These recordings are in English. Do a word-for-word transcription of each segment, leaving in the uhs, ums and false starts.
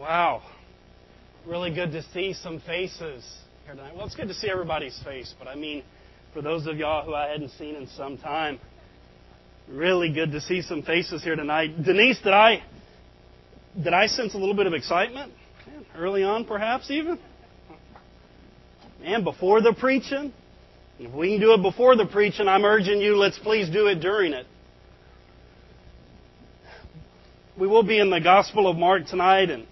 Wow. Really good to see some faces here tonight. Well, it's good to see everybody's face, but I mean, for those of y'all who I hadn't seen in some time, really good to see some faces here tonight. Denise, did I did I sense a little bit of excitement? Man, early on, perhaps even? And before the preaching? If we can do it before the preaching, I'm urging you, let's please do it during it. We will be in the Gospel of Mark tonight, and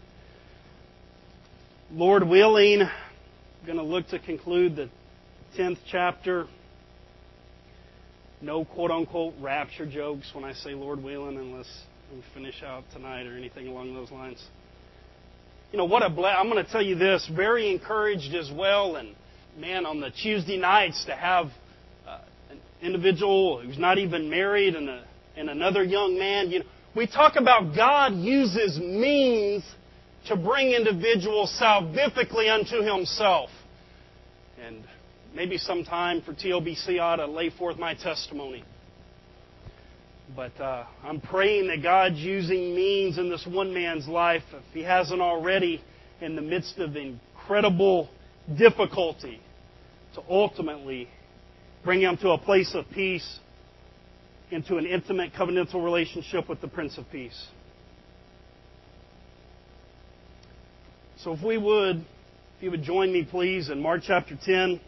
Lord willing, I'm going to look to conclude the tenth chapter. No quote-unquote rapture jokes when I say Lord willing, unless we finish out tonight or anything along those lines. You know, what a ble- I'm going to tell you this, very encouraged as well, and man, on the Tuesday nights to have uh, an individual who's not even married and, a, and another young man. You know, we talk about God uses means to bring individuals salvifically unto Himself. And maybe sometime for T O B C I ought to lay forth my testimony. But uh, I'm praying that God's using means in this one man's life, if He hasn't already, in the midst of incredible difficulty, to ultimately bring him to a place of peace, into an intimate covenantal relationship with the Prince of Peace. So if we would, if you would join me please in Mark chapter ten,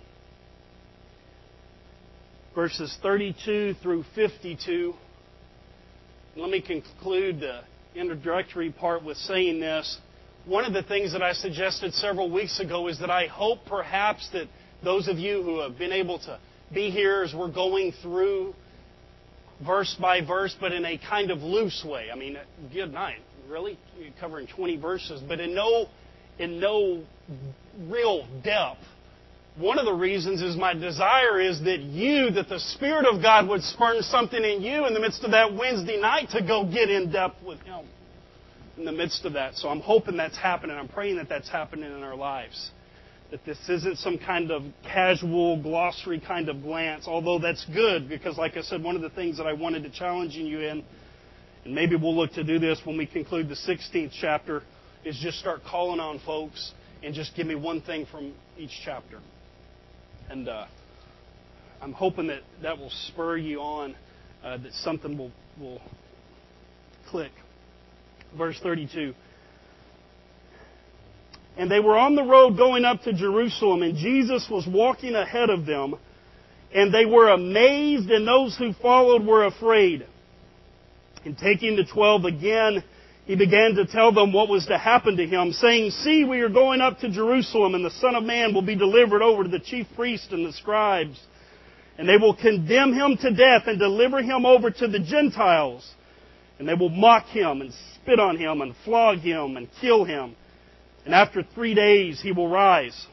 verses thirty-two through fifty-two. Let me conclude the introductory part with saying this. One of the things that I suggested several weeks ago is that I hope perhaps that those of you who have been able to be here as we're going through verse by verse, but in a kind of loose way. I mean, good night. Really? You're covering twenty verses, but in no in no real depth. One of the reasons is my desire is that you, that the Spirit of God would spurn something in you in the midst of that Wednesday night to go get in depth with Him in the midst of that. So I'm hoping that's happening. I'm praying that that's happening in our lives. That this isn't some kind of casual glossary kind of glance, although that's good because, like I said, one of the things that I wanted to challenge you in, and maybe we'll look to do this when we conclude the sixteenth chapter, is just start calling on folks and just give me one thing from each chapter. And uh, I'm hoping that that will spur you on, uh, that something will, will click. Verse thirty-two. And they were on the road going up to Jerusalem, and Jesus was walking ahead of them. And they were amazed, and those who followed were afraid. And taking the twelve again, He began to tell them what was to happen to Him, saying, See, we are going up to Jerusalem, and the Son of Man will be delivered over to the chief priests and the scribes. And they will condemn Him to death and deliver Him over to the Gentiles. And they will mock Him and spit on Him and flog Him and kill Him. And after three days He will rise.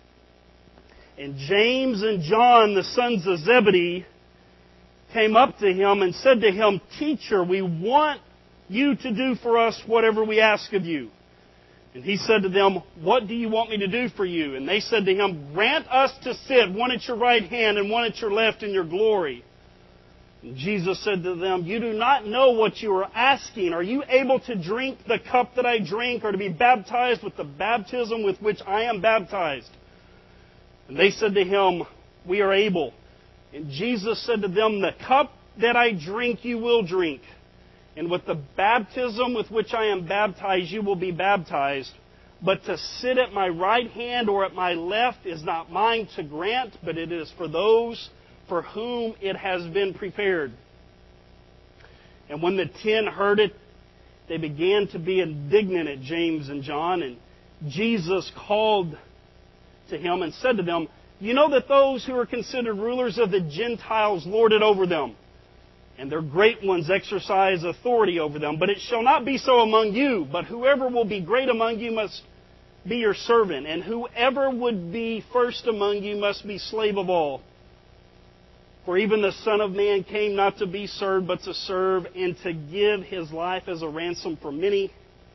And James and John, the sons of Zebedee, came up to Him and said to Him, Teacher, we want you to do for us whatever we ask of you. And He said to them, What do you want me to do for you? And they said to Him, Grant us to sit, one at your right hand and one at your left in your glory. And Jesus said to them, You do not know what you are asking. Are you able to drink the cup that I drink, or to be baptized with the baptism with which I am baptized? And they said to Him, We are able. And Jesus said to them, The cup that I drink you will drink, and with the baptism with which I am baptized you will be baptized. But to sit at my right hand or at my left is not mine to grant, but it is for those for whom it has been prepared. And when the ten heard it, they began to be indignant at James and John. And Jesus called to him and said to them, You know that those who are considered rulers of the Gentiles lord it over them, and their great ones exercise authority over them. But it shall not be so among you, but whoever will be great among you must be your servant, and whoever would be first among you must be slave of all. For even the Son of Man came not to be served, but to serve, and to give His life as a ransom for many.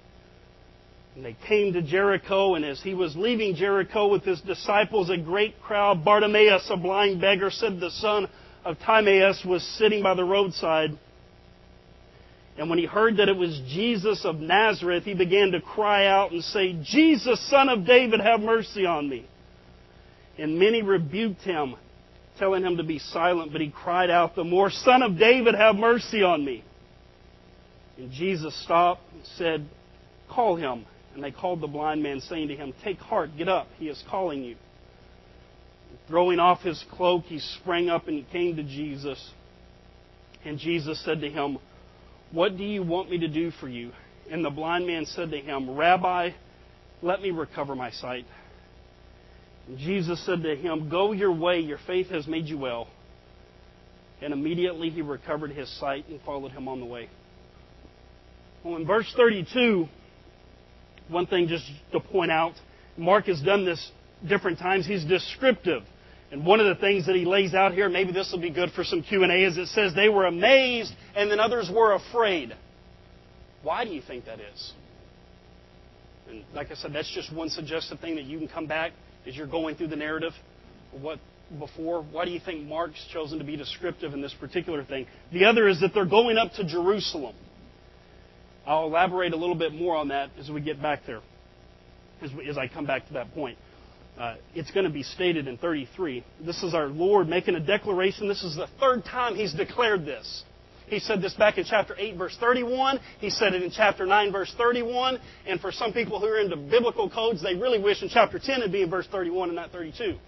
And they came to Jericho, and as He was leaving Jericho with His disciples, a great crowd, Bartimaeus, a blind beggar, said the son of Timaeus, was sitting by the roadside. And when he heard that it was Jesus of Nazareth, he began to cry out and say, "Jesus, Son of David, have mercy on me." And many rebuked him, telling him to be silent, but he cried out the more, "Son of David, have mercy on me." And Jesus stopped and said, "Call him." And they called the blind man, saying to him, "Take heart, get up, he is calling you." And throwing off his cloak, he sprang up and came to Jesus. And Jesus said to him, "What do you want me to do for you?" And the blind man said to him, "Rabbi, let me recover my sight." And Jesus said to him, "Go your way, your faith has made you well." And immediately he recovered his sight and followed him on the way. Well, in verse thirty-two, one thing just to point out, Mark has done this different times. He's descriptive. And one of the things that he lays out here, maybe this will be good for some Q and A, is it says they were amazed and then others were afraid. Why do you think that is? And like I said, that's just one suggestive thing that you can come back as you're going through the narrative. What before? Why do you think Mark's chosen to be descriptive in this particular thing? The other is that they're going up to Jerusalem. I'll elaborate a little bit more on that as we get back there, as, we, as I come back to that point. Uh, it's going to be stated in thirty-three. This is our Lord making a declaration. This is the third time He's declared this. He said this back in chapter eight, verse thirty-one. He said it in chapter nine, verse thirty-one. And for some people who are into biblical codes, they really wish in chapter ten it'd be in verse thirty-one and not thirty-two.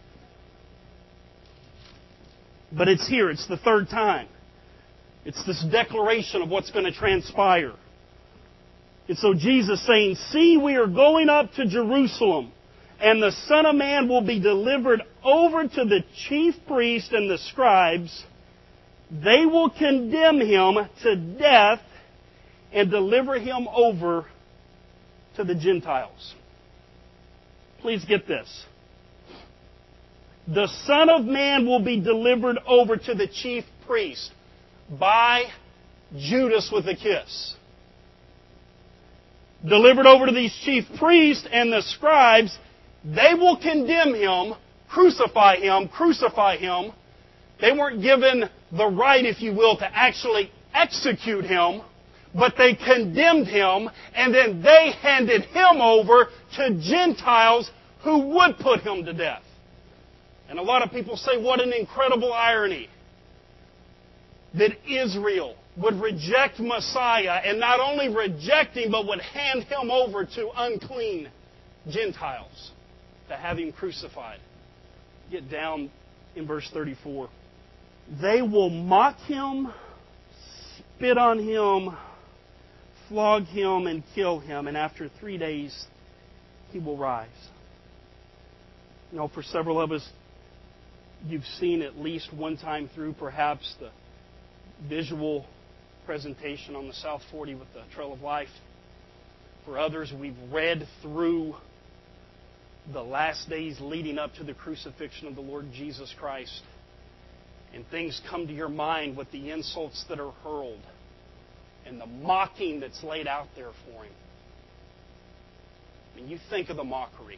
But it's here. It's the third time. It's this declaration of what's going to transpire. And so Jesus saying, "See, we are going up to Jerusalem, and the Son of Man will be delivered over to the chief priests and the scribes. They will condemn him to death and deliver him over to the Gentiles." Please get this. The Son of Man will be delivered over to the chief priest by Judas with a kiss. Delivered over to these chief priests and the scribes. They will condemn him, crucify him, crucify him. They weren't given the right, if you will, to actually execute him, but they condemned him, and then they handed him over to Gentiles who would put him to death. And a lot of people say, what an incredible irony that Israel would reject Messiah, and not only reject him, but would hand him over to unclean Gentiles to have him crucified. Get down in verse thirty-four. They will mock him, spit on him, flog him, and kill him, and after three days he will rise. You know, for several of us, you've seen at least one time through perhaps the visual presentation on the South forty with the Trail of Life. For others, we've read through the last days leading up to the crucifixion of the Lord Jesus Christ. And things come to your mind with the insults that are hurled and the mocking that's laid out there for him. I mean, you think of the mockery.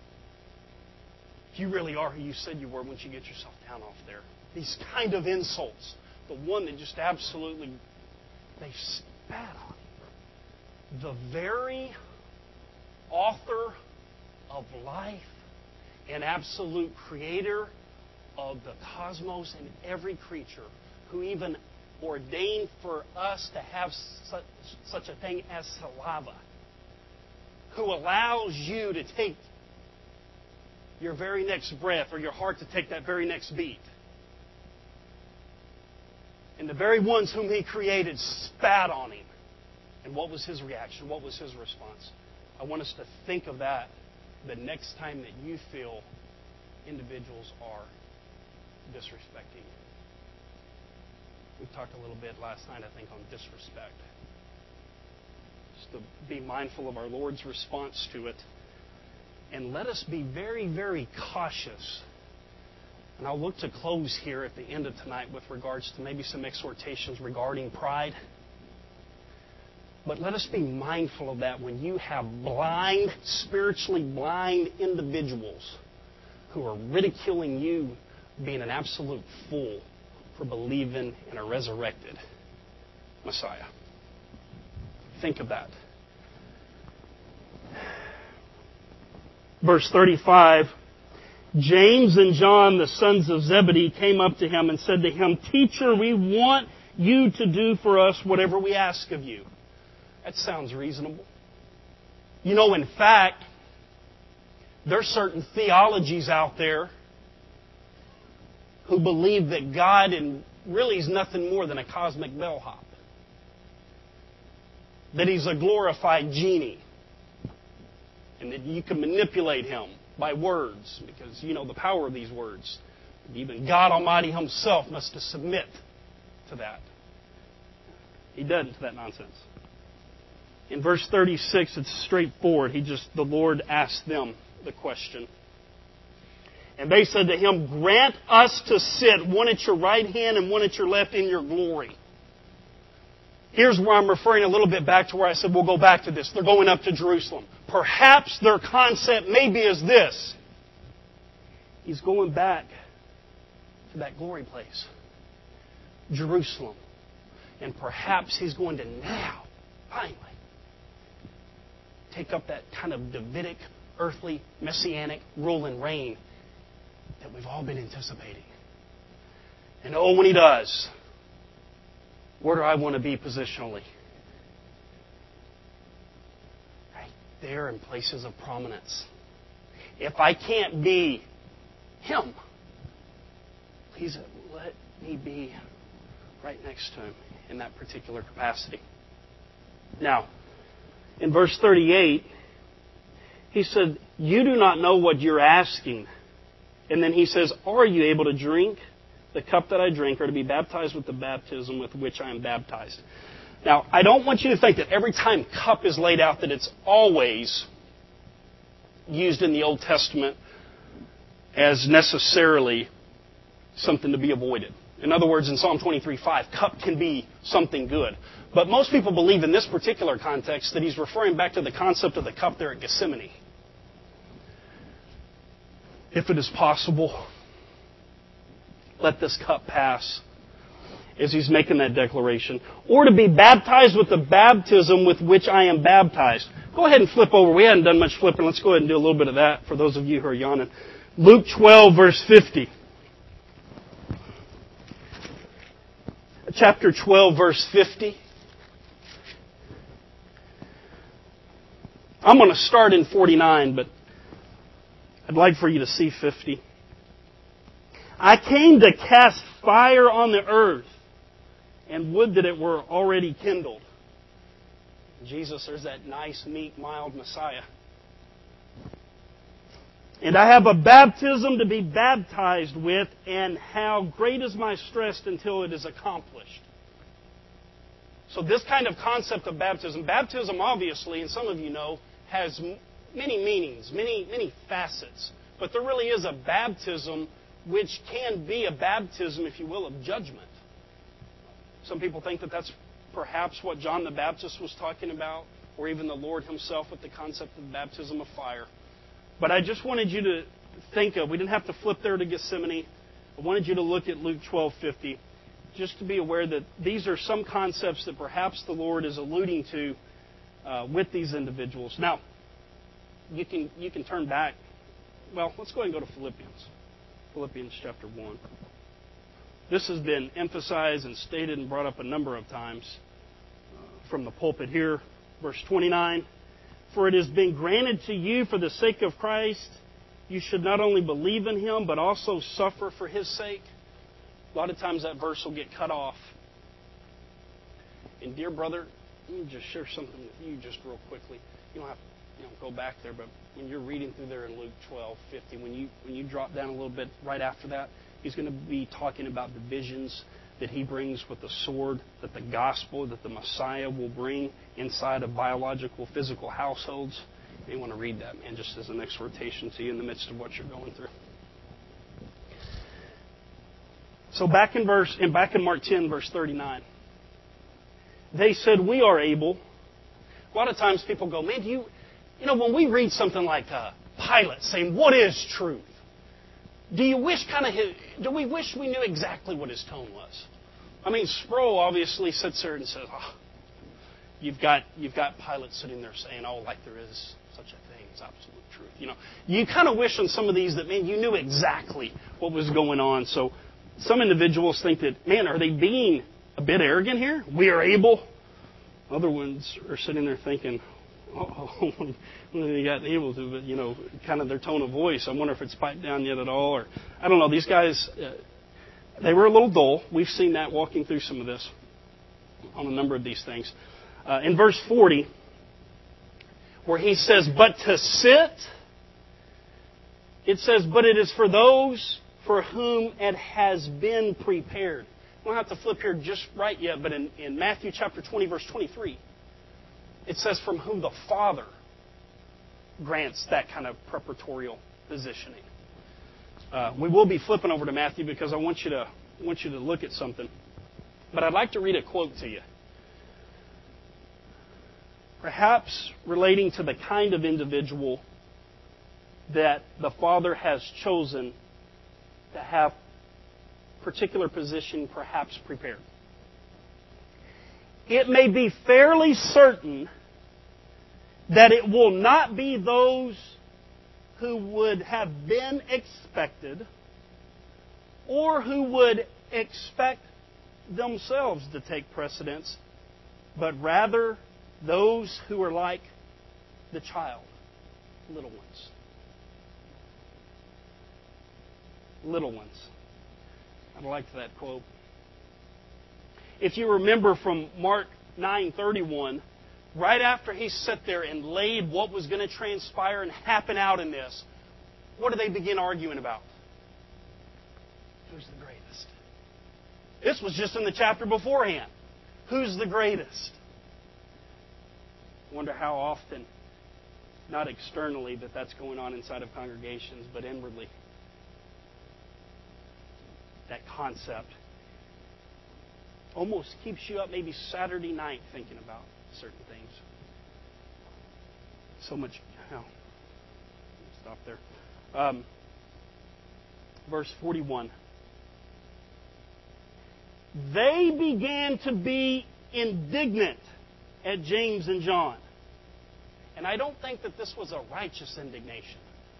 If you really are who you said you were, once you get yourself down off there. These kind of insults. The one that just absolutely, they spat on him. The very author of life and absolute creator of the cosmos and every creature, who even ordained for us to have such, such a thing as saliva, who allows you to take your very next breath, or your heart to take that very next beat. And the very ones whom He created spat on Him. And what was His reaction? What was His response? I want us to think of that the next time that you feel individuals are disrespecting you. We talked a little bit last night, I think, on disrespect. Just to be mindful of our Lord's response to it. And let us be very, very cautious. And I'll look to close here at the end of tonight with regards to maybe some exhortations regarding pride. But let us be mindful of that when you have blind, spiritually blind individuals who are ridiculing you being an absolute fool for believing in a resurrected Messiah. think of that. Verse thirty-five, James and John, the sons of Zebedee, came up to him and said to him, Teacher, we want you to do for us whatever we ask of you. That sounds reasonable. You know, in fact, there's certain theologies out there who believe that God and really is nothing more than a cosmic bellhop. That He's a glorified genie. And that you can manipulate Him by words, because you know the power of these words. Even God Almighty Himself must submit to that. He doesn't to that nonsense. In verse thirty-six, it's straightforward. He just, the Lord asked them the question. And they said to Him, Grant us to sit, one at your right hand and one at your left in your glory. Here's where I'm referring a little bit back to where I said we'll go back to this. They're going up to Jerusalem. Perhaps their concept maybe is this. He's going back to that glory place, Jerusalem. And perhaps He's going to now, finally, take up that kind of Davidic, earthly, messianic rule and reign that we've all been anticipating. And oh, when He does, where do I want to be positionally? Right there in places of prominence. If I can't be Him, please let me be right next to Him in that particular capacity. Now, in verse thirty-eight, He said, You do not know what you're asking. And then He says, Are you able to drink the cup that I drink, or to be baptized with the baptism with which I am baptized? Now, I don't want you to think that every time cup is laid out that it's always used in the Old Testament as necessarily something to be avoided. In other words, in Psalm twenty-three five, cup can be something good. But most people believe in this particular context that He's referring back to the concept of the cup there at Gethsemane. If it is possible, let this cup pass, as He's making that declaration. Or to be baptized with the baptism with which I am baptized. Go ahead and flip over. We hadn't done much flipping. Let's go ahead and do a little bit of that for those of you who are yawning. Luke twelve, verse fifty. Chapter twelve, verse fifty. I'm going to start in forty-nine, but I'd like for you to see fifty. I came to cast fire on the earth, and would that it were already kindled. Jesus, there's that nice, meek, mild Messiah. And I have a baptism to be baptized with, and how great is my stress until it is accomplished. So this kind of concept of baptism, baptism obviously, and some of you know, has many meanings, many, many facets. But there really is a baptism which can be a baptism, if you will, of judgment. Some people think that that's perhaps what John the Baptist was talking about, or even the Lord Himself with the concept of baptism of fire. But I just wanted you to think of, we didn't have to flip there to Gethsemane. I wanted you to look at Luke twelve fifty, just to be aware that these are some concepts that perhaps the Lord is alluding to uh, with these individuals. Now, you can you can turn back. Well, let's go ahead and go to Philippians. Philippians chapter one. This has been emphasized and stated and brought up a number of times uh, from the pulpit here. Verse twenty-nine. For it has been granted to you for the sake of Christ, you should not only believe in Him, but also suffer for His sake. A lot of times that verse will get cut off. And dear brother, let me just share something with you just real quickly. You don't have to you know, go back there, but when you're reading through there in Luke twelve fifty, when you when you drop down a little bit right after that, he's going to be talking about the visions that he brings with the sword, that the gospel, that the Messiah will bring inside of biological, physical households. You may want to read that, man, just as an exhortation to you in the midst of what you're going through. So back in verse, and back in Mark ten, verse thirty-nine, they said, "We are able." A lot of times people go, "Man, do you, you know, when we read something like uh, Pilate saying, 'What is truth?' Do you wish kind of do we wish we knew exactly what his tone was?" I mean, Sproul obviously sits there and says, oh, you've got you've got Pilate sitting there saying, "Oh, like there is such a thing as absolute truth." You know, you kind of wish on some of these that, man, you knew exactly what was going on. So some individuals think that, man, are they being a bit arrogant here? We are able. Other ones are sitting there thinking, oh, they got able to, but, you know, kind of their tone of voice. I wonder if it's piped down yet at all. Or, I don't know, these guys, uh, they were a little dull. We've seen that walking through some of this on a number of these things. Uh, in verse forty, where he says, but to sit, it says, but it is for those for whom it has been prepared. I don't have to flip here just right yet, but in, in Matthew chapter twenty, verse twenty-three, it says, from whom the Father grants that kind of preparatorial positioning. Uh, we will be flipping over to Matthew because I want you to I want you to look at something. But I'd like to read a quote to you. Perhaps relating to the kind of individual that the Father has chosen to have particular position perhaps prepared. It may be fairly certain that it will not be those who would have been expected or who would expect themselves to take precedence, but rather those who are like the child, little ones. Little ones. I like that quote. If you remember from Mark nine thirty-one, right after he sat there and laid what was going to transpire and happen out in this, what do they begin arguing about? Who's the greatest? This was just in the chapter beforehand. Who's the greatest? I wonder how often, not externally, that that's going on inside of congregations, but inwardly. That concept almost keeps you up maybe Saturday night thinking about certain things. So much. Oh, stop there. Um, verse forty-one. They began to be indignant at James and John. And I don't think that this was a righteous indignation.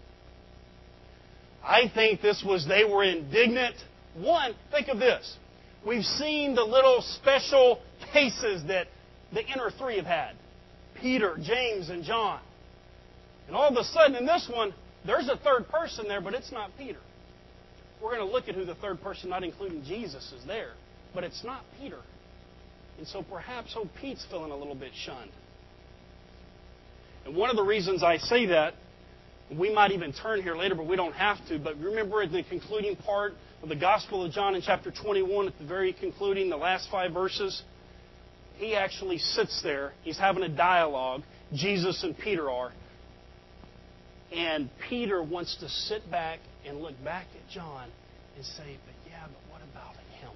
I think this was, they were indignant. One, think of this. We've seen the little special cases that the inner three have had. Peter, James, and John. And all of a sudden in this one, there's a third person there, but it's not Peter. We're going to look at who the third person, not including Jesus, is there. But it's not Peter. And so perhaps old Pete's feeling a little bit shunned. And one of the reasons I say that, we might even turn here later, but we don't have to. But remember in the concluding part of the Gospel of John in chapter twenty-one, at the very concluding, the last five verses, he actually sits there. He's having a dialogue. Jesus and Peter are. And Peter wants to sit back and look back at John and say, but yeah, but what about him?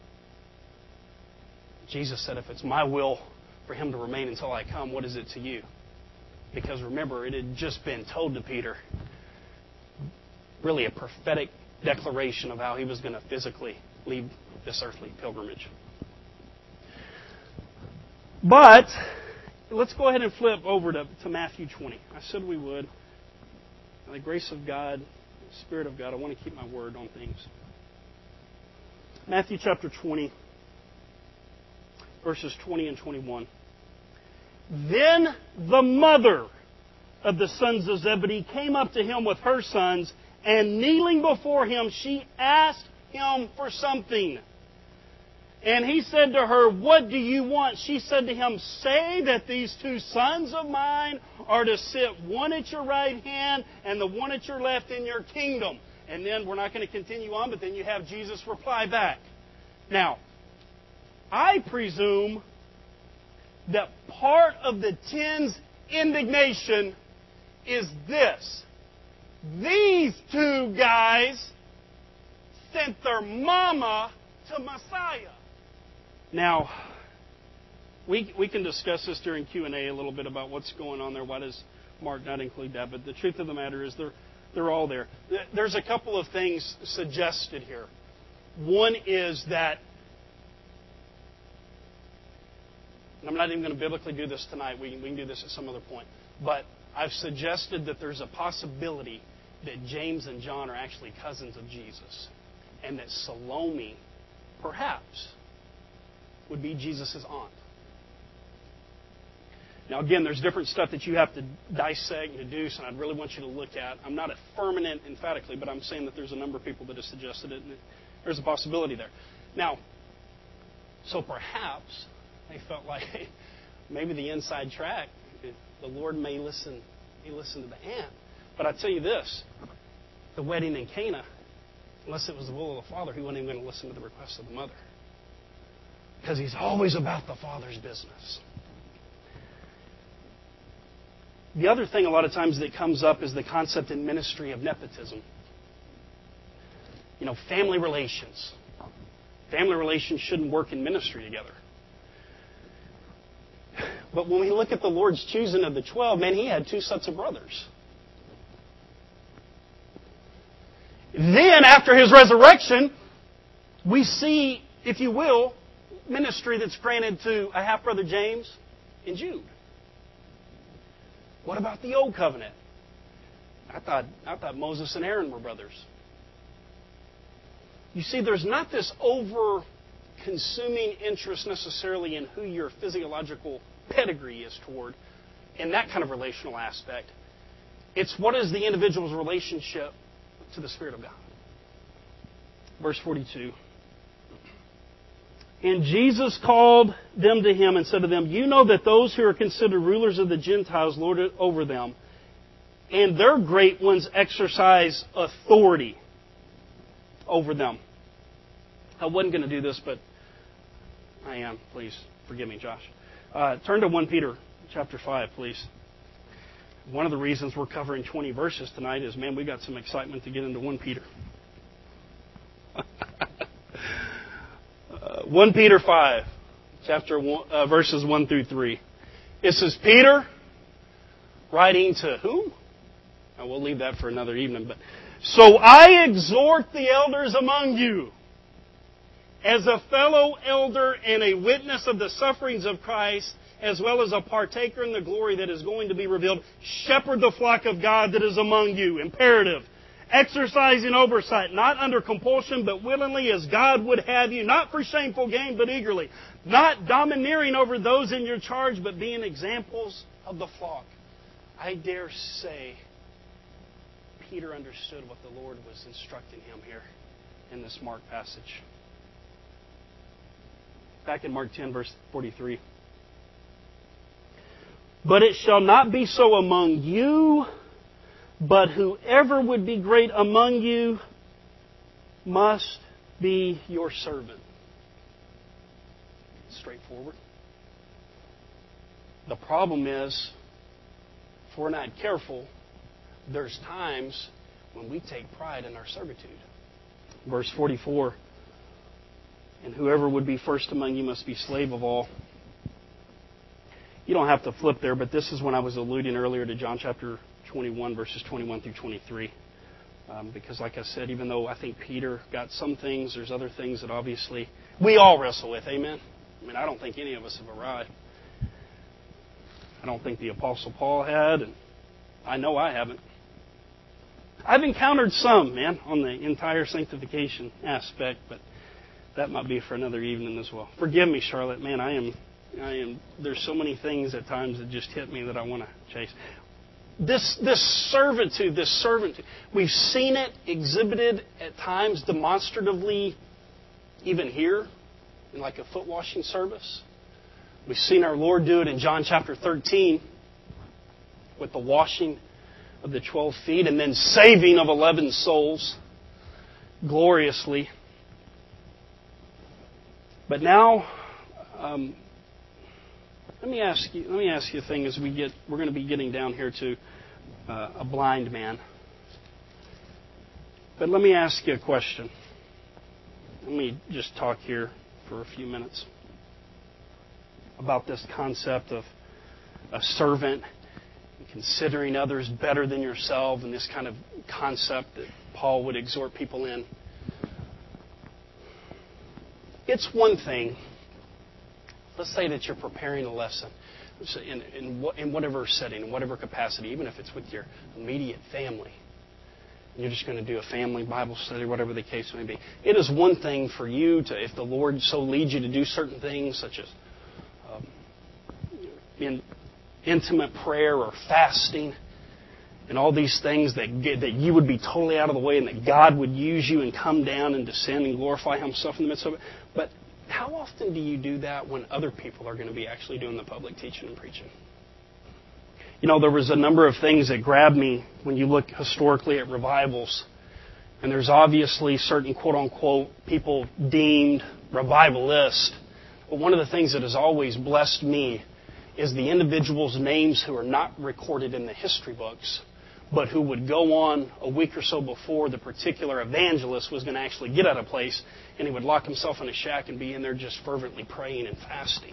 Jesus said, if it's my will for him to remain until I come, what is it to you? Because remember, it had just been told to Peter, really a prophetic declaration of how he was going to physically leave this earthly pilgrimage. But let's go ahead and flip over to, to Matthew twenty. I said we would. By the grace of God, the Spirit of God, I want to keep my word on things. Matthew chapter twenty, verses twenty and twenty-one. Then the mother of the sons of Zebedee came up to him with her sons, and kneeling before him, she asked him for something. And he said to her, what do you want? She said to him, say that these two sons of mine are to sit one at your right hand and the one at your left in your kingdom. And then we're not going to continue on, but then you have Jesus reply back. Now, I presume that part of the ten's indignation is this. These two guys sent their mama to Messiah. Now, we we can discuss this during Q and A a little bit about what's going on there. Why does Mark not include that? But the truth of the matter is they're, they're all there. There's a couple of things suggested here. One is that And I'm not even going to biblically do this tonight. We can, we can do this at some other point. But I've suggested that there's a possibility that James and John are actually cousins of Jesus. And that Salome, perhaps, would be Jesus' aunt. Now, again, there's different stuff that you have to dissect and deduce, and I'd really want you to look at. I'm not affirming it emphatically, but I'm saying that there's a number of people that have suggested it, and there's a possibility there. Now, so perhaps they felt like hey, maybe the inside track, the Lord may listen, may listen to the aunt. But I tell you this, the wedding in Cana, unless it was the will of the Father, he wasn't even going to listen to the request of the mother. Because he's always about the Father's business. The other thing a lot of times that comes up is the concept in ministry of nepotism. You know, family relations. Family relations shouldn't work in ministry together. But when we look at the Lord's choosing of the twelve, man, he had two sets of brothers. Then, after his resurrection, we see, if you will, ministry that's granted to a half-brother James and Jude. What about the Old Covenant? I thought, I thought Moses and Aaron were brothers. You see, there's not this over-consuming interest necessarily in who your physiological pedigree is toward in that kind of relational aspect. It's what is the individual's relationship to the Spirit of God. Verse forty-two. And Jesus called them to him and said to them, you know that those who are considered rulers of the Gentiles lord it over them, and their great ones exercise authority over them. I wasn't going to do this, but I am. Please forgive me, Josh. Uh, turn to First Peter chapter five, please. One of the reasons we're covering twenty verses tonight is, man, we got some excitement to get into First Peter. uh, First Peter five, chapter one, uh, verses one through three. It says, Peter, writing to whom? Now, we'll leave that for another evening. But so I exhort the elders among you, as a fellow elder and a witness of the sufferings of Christ, as well as a partaker in the glory that is going to be revealed, shepherd the flock of God that is among you. Imperative. Exercising oversight, not under compulsion, but willingly as God would have you, not for shameful gain, but eagerly. Not domineering over those in your charge, but being examples of the flock. I dare say Peter understood what the Lord was instructing him here in this Mark passage. Back in Mark ten, verse forty-three. But it shall not be so among you, but whoever would be great among you must be your servant. Straightforward. The problem is, if we're not careful, there's times when we take pride in our servitude. Verse forty-four. And whoever would be first among you must be slave of all. You don't have to flip there, but this is when I was alluding earlier to John chapter twenty-one, verses twenty-one through twenty-three. Um, because like I said, even though I think Peter got some things, there's other things that obviously we all wrestle with. Amen? I mean, I don't think any of us have arrived. I don't think the Apostle Paul had, and I know I haven't. I've encountered some, man, on the entire sanctification aspect, but that might be for another evening as well. Forgive me, Charlotte. Man, I am, I am. There's so many things at times that just hit me that I want to chase. This, this servitude, this servitude, we've seen it exhibited at times demonstratively, even here, in like a foot washing service. We've seen our Lord do it in John chapter thirteen with the washing of the twelve feet and then saving of eleven souls gloriously. But now, um, let me ask you. Let me ask you a thing. As we get, we're going to be getting down here to uh, a blind man. But let me ask you a question. Let me just talk here for a few minutes about this concept of a servant and considering others better than yourself, and this kind of concept that Paul would exhort people in. It's one thing Let's say that you're preparing a lesson in, in, in whatever setting, in whatever capacity, even if it's with your immediate family. You're just going to do a family Bible study, whatever the case may be. It is one thing for you to, if the Lord so leads you to do certain things, such as um, in intimate prayer or fasting, and all these things that get, that you would be totally out of the way, and that God would use you and come down and descend and glorify Himself in the midst of it. But how often do you do that when other people are going to be actually doing the public teaching and preaching? You know, there was a number of things that grabbed me when you look historically at revivals. And there's obviously certain quote-unquote people deemed revivalists. But one of the things that has always blessed me is the individuals' names who are not recorded in the history books, but who would go on a week or so before the particular evangelist was going to actually get out of place, and he would lock himself in a shack and be in there just fervently praying and fasting.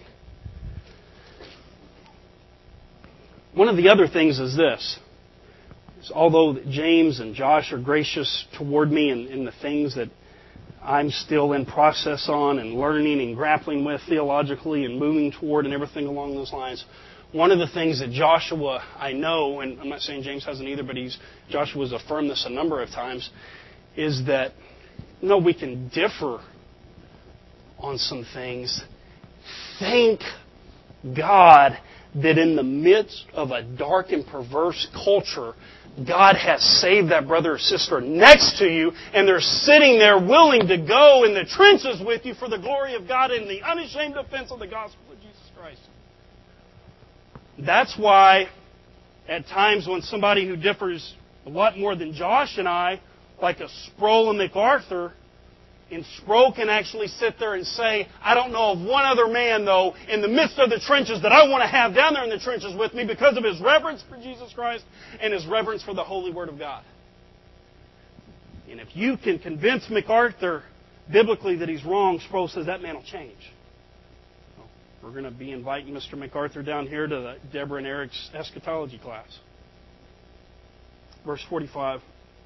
One of the other things is this. Is although James and Josh are gracious toward me in, in the things that I'm still in process on and learning and grappling with theologically and moving toward and everything along those lines, one of the things that Joshua, I know, and I'm not saying James hasn't either, but he's Joshua's affirmed this a number of times, is that, no, we can differ on some things. Thank God that in the midst of a dark and perverse culture, God has saved that brother or sister next to you, and they're sitting there willing to go in the trenches with you for the glory of God in the unashamed defense of the gospel of Jesus Christ. That's why, at times when somebody who differs a lot more than Josh and I, like a Sproul and MacArthur, and Sproul can actually sit there and say, I don't know of one other man, though, in the midst of the trenches that I want to have down there in the trenches with me because of his reverence for Jesus Christ and his reverence for the holy Word of God. And if you can convince MacArthur biblically that he's wrong, Sproul says that man will change. We're going to be inviting Mister MacArthur down here to the Deborah and Eric's eschatology class. Verse forty-five.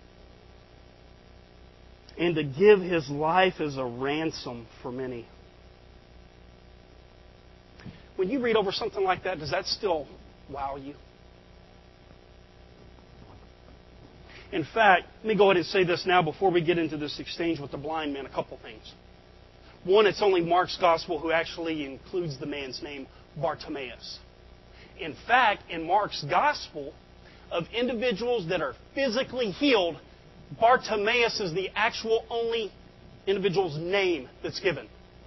And to give his life as a ransom for many. When you read over something like that, does that still wow you? In fact, let me go ahead and say this now before we get into this exchange with the blind man, a couple things. One, it's only Mark's gospel who actually includes the man's name, Bartimaeus. In fact, in Mark's gospel, of individuals that are physically healed, Bartimaeus is the actual only individual's name that's given.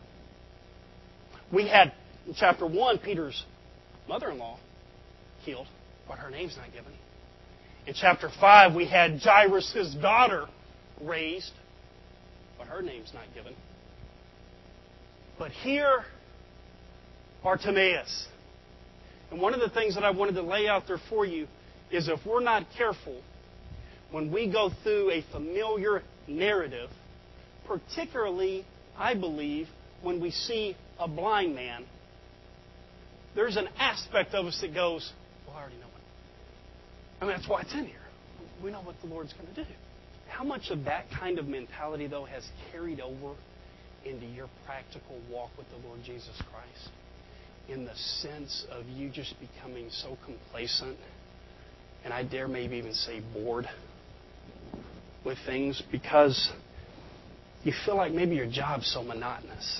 We had, in chapter one, Peter's mother-in-law healed, but her name's not given. In chapter five, we had Jairus' daughter raised, but her name's not given. But here, Bartimaeus. And one of the things that I wanted to lay out there for you is if we're not careful, when we go through a familiar narrative, particularly, I believe, when we see a blind man, there's an aspect of us that goes, well, I already know it. I mean, that's why it's in here. We know what the Lord's going to do. How much of that kind of mentality, though, has carried over into your practical walk with the Lord Jesus Christ? In the sense of you just becoming so complacent, and I dare maybe even say bored with things because you feel like maybe your job's so monotonous.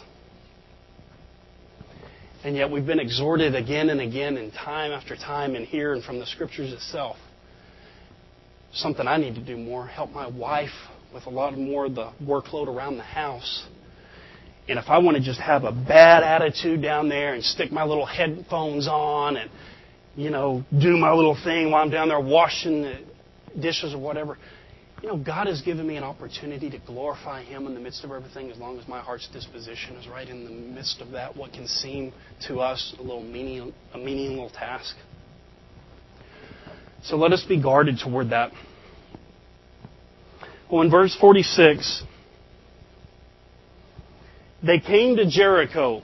And yet we've been exhorted again and again and time after time and here and from the Scriptures itself. Something I need to do more, help my wife with a lot more of the workload around the house. And if I want to just have a bad attitude down there and stick my little headphones on and, you know, do my little thing while I'm down there washing the dishes or whatever, you know, God has given me an opportunity to glorify Him in the midst of everything as long as my heart's disposition is right in the midst of that, what can seem to us a little meaning, a menial task. So let us be guarded toward that. Well, in verse forty-six, they came to Jericho.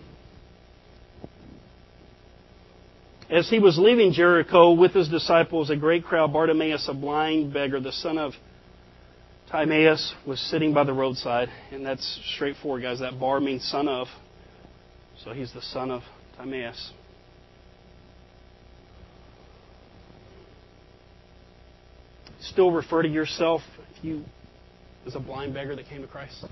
As he was leaving Jericho with his disciples, a great crowd, Bartimaeus, a blind beggar, the son of Timaeus, was sitting by the roadside. And that's straightforward, guys. That bar means son of. So he's the son of Timaeus. Still refer to yourself, if you, as a blind beggar that came to Christ?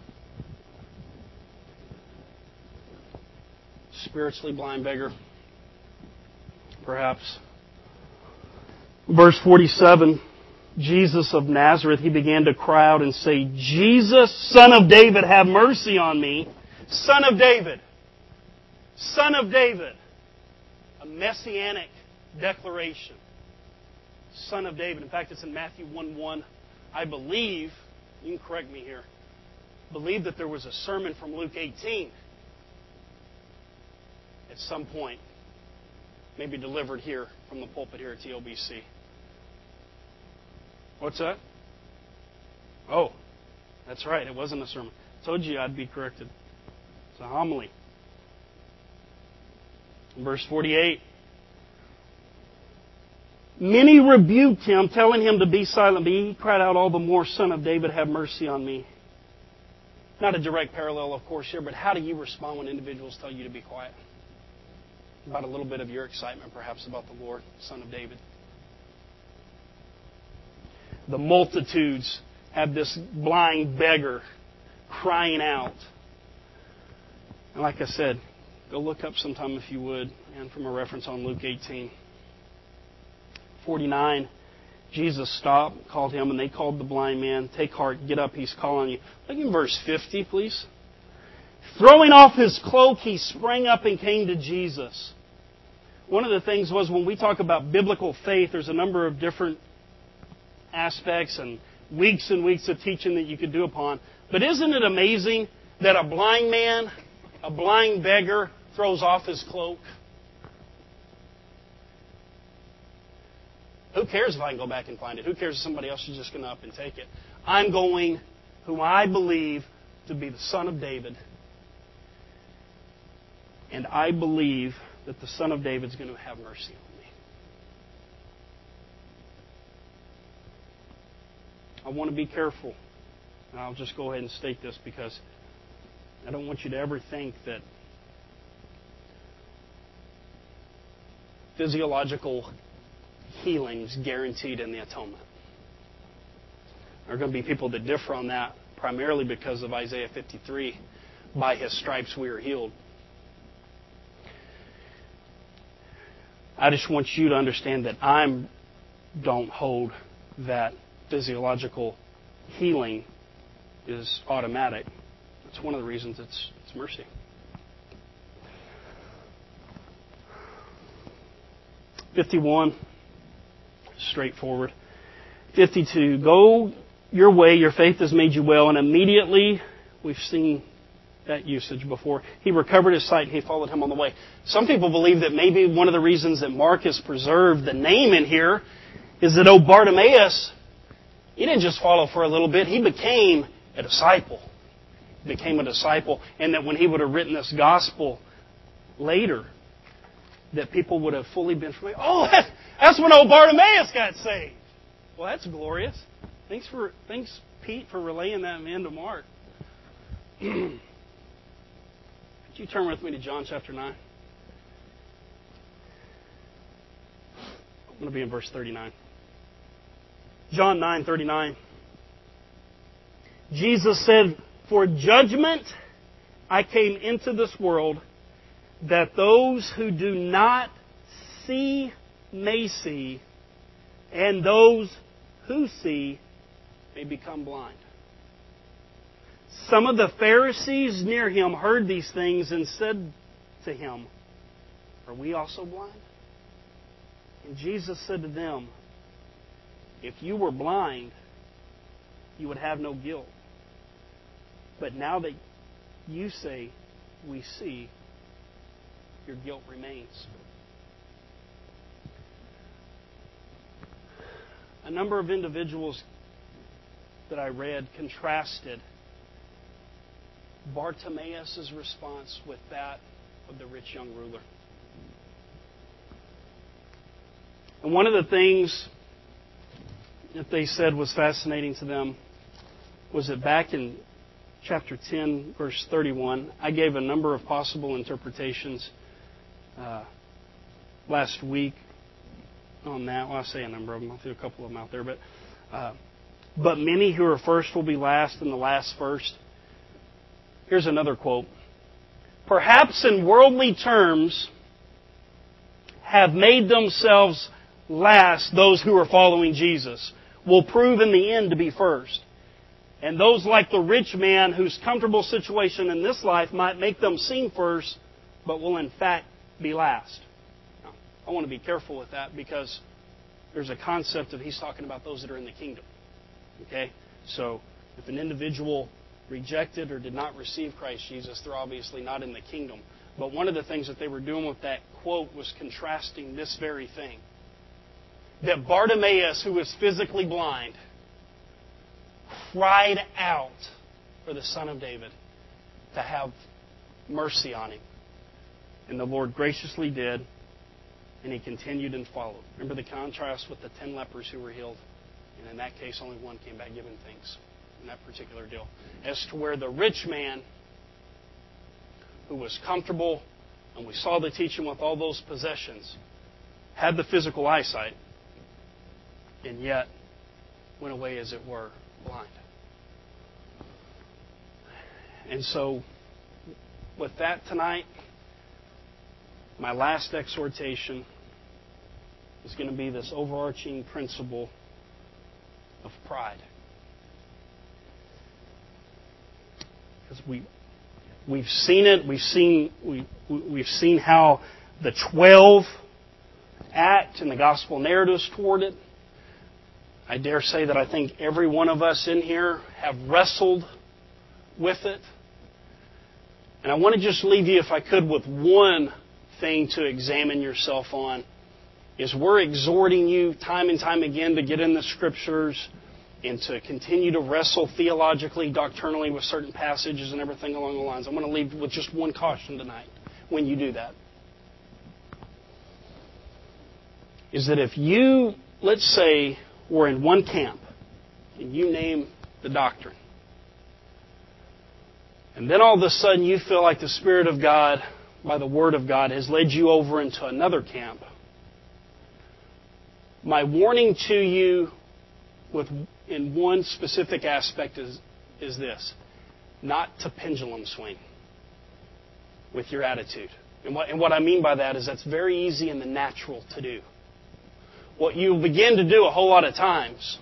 Spiritually blind beggar, perhaps. Verse forty-seven, Jesus of Nazareth, he began to cry out and say, Jesus, Son of David, have mercy on me. Son of David. Son of David. A messianic declaration. Son of David. In fact, it's in Matthew one one. I believe, you can correct me here, believe that there was a sermon from Luke eighteen at some point, maybe delivered here from the pulpit here at T O B C. What's that? Oh, that's right. It wasn't a sermon. I told you I'd be corrected. It's a homily. In verse forty-eight. Many rebuked him, telling him to be silent, but he cried out all the more, Son of David, have mercy on me. Not a direct parallel, of course, here, but how do you respond when individuals tell you to be quiet? About a little bit of your excitement, perhaps, about the Lord, Son of David. The multitudes have this blind beggar crying out. And like I said, go look up sometime if you would, and from a reference on Luke eighteen. forty-nine, Jesus stopped, called him, and they called the blind man, take heart, get up, he's calling you. Look in verse fifty, please. Throwing off his cloak, he sprang up and came to Jesus. One of the things was when we talk about biblical faith, there's a number of different aspects and weeks and weeks of teaching that you could do upon. But isn't it amazing that a blind man, a blind beggar, throws off his cloak? Who cares if I can go back and find it? Who cares if somebody else is just going to up and take it? I'm going whom I believe to be the Son of David. And I believe that the Son of David is going to have mercy on me. I want to be careful. And I'll just go ahead and state this because I don't want you to ever think that physiological healing is guaranteed in the atonement. There are going to be people that differ on that, primarily because of Isaiah fifty-three. By his stripes we are healed. I just want you to understand that I don't hold that physiological healing is automatic. That's one of the reasons it's, it's mercy. fifty-one. Straightforward. fifty-two. Go your way, your faith has made you well. And immediately, we've seen that usage before, he recovered his sight and he followed him on the way. Some people believe that maybe one of the reasons that Mark has preserved the name in here is that old Bartimaeus, he didn't just follow for a little bit, he became a disciple. He became a disciple. And that when he would have written this gospel later, that people would have fully been familiar. Oh, that's, that's when old Bartimaeus got saved. Well, that's glorious. Thanks for thanks, Pete, for relaying that man to Mark. Could you turn with me to John chapter nine? I'm going to be in verse thirty-nine. John nine thirty-nine. Jesus said, "For judgment I came into this world, that those who do not see may see, and those who see may become blind." Some of the Pharisees near him heard these things and said to him, "Are we also blind?" And Jesus said to them, "If you were blind, you would have no guilt. But now that you say, 'We see,' your guilt remains." A number of individuals that I read contrasted Bartimaeus' response with that of the rich young ruler. And one of the things that they said was fascinating to them was that back in chapter ten, verse thirty-one, I gave a number of possible interpretations uh, last week on that. Well, I say a number of them. I threw a couple of them out there. But, uh, but many who are first will be last, and the last first. Here's another quote. Perhaps in worldly terms have made themselves last those who are following Jesus will prove in the end to be first. And those like the rich man whose comfortable situation in this life might make them seem first, but will in fact be last. Now, I want to be careful with that because there's a concept of he's talking about those that are in the kingdom. Okay? So if an individual rejected or did not receive Christ Jesus, they're obviously not in the kingdom. But one of the things that they were doing with that quote was contrasting this very thing. That Bartimaeus, who was physically blind, cried out for the Son of David to have mercy on him. And the Lord graciously did, and He continued and followed. Remember the contrast with the ten lepers who were healed? And in that case, only one came back giving thanks in that particular deal. As to where the rich man, who was comfortable, and we saw the teaching with all those possessions, had the physical eyesight, and yet went away, as it were, blind. And so, with that tonight, my last exhortation is going to be this overarching principle of pride. Because we, we've seen it, we've seen, we, we've seen how the twelve act in the gospel narratives toward it. I dare say that I think every one of us in here have wrestled with it. And I want to just leave you, if I could, with one thing to examine yourself on. Is we're exhorting you time and time again to get in the Scriptures and to continue to wrestle theologically, doctrinally with certain passages and everything along the lines. I'm going to leave with just one caution tonight when you do that. Is that if you, let's say, were in one camp and you name the doctrine, and then all of a sudden you feel like the Spirit of God, by the Word of God, has led you over into another camp, my warning to you with, in one specific aspect is, is this: not to pendulum swing with your attitude. And what, and what I mean by that is that's very easy in the natural to do. What you begin to do a whole lot of times,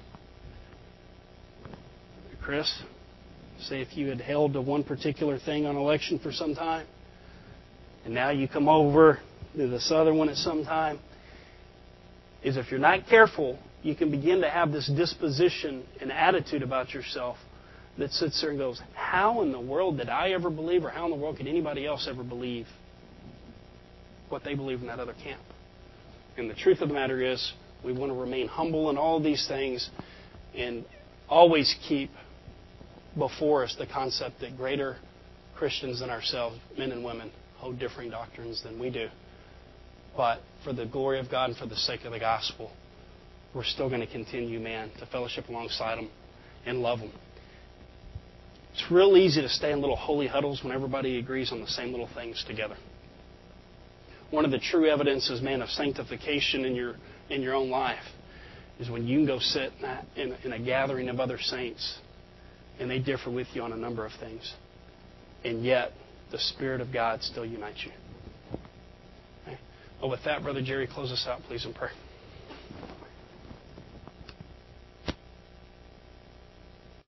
Chris, say if you had held to one particular thing on election for some time, and now you come over to this other one at some time, is if you're not careful, you can begin to have this disposition and attitude about yourself that sits there and goes, how in the world did I ever believe, or how in the world could anybody else ever believe what they believe in that other camp? And the truth of the matter is, we want to remain humble in all these things and always keep before us the concept that greater Christians than ourselves, men and women, hold differing doctrines than we do. But for the glory of God and for the sake of the gospel, we're still going to continue, man, to fellowship alongside them and love them. It's real easy to stay in little holy huddles when everybody agrees on the same little things together. One of the true evidences, man, of sanctification in your in your own life is when you can go sit in a, in a gathering of other saints and they differ with you on a number of things, and yet the Spirit of God still unites you. Okay? Well, with that, Brother Jerry, close us out, please, in prayer.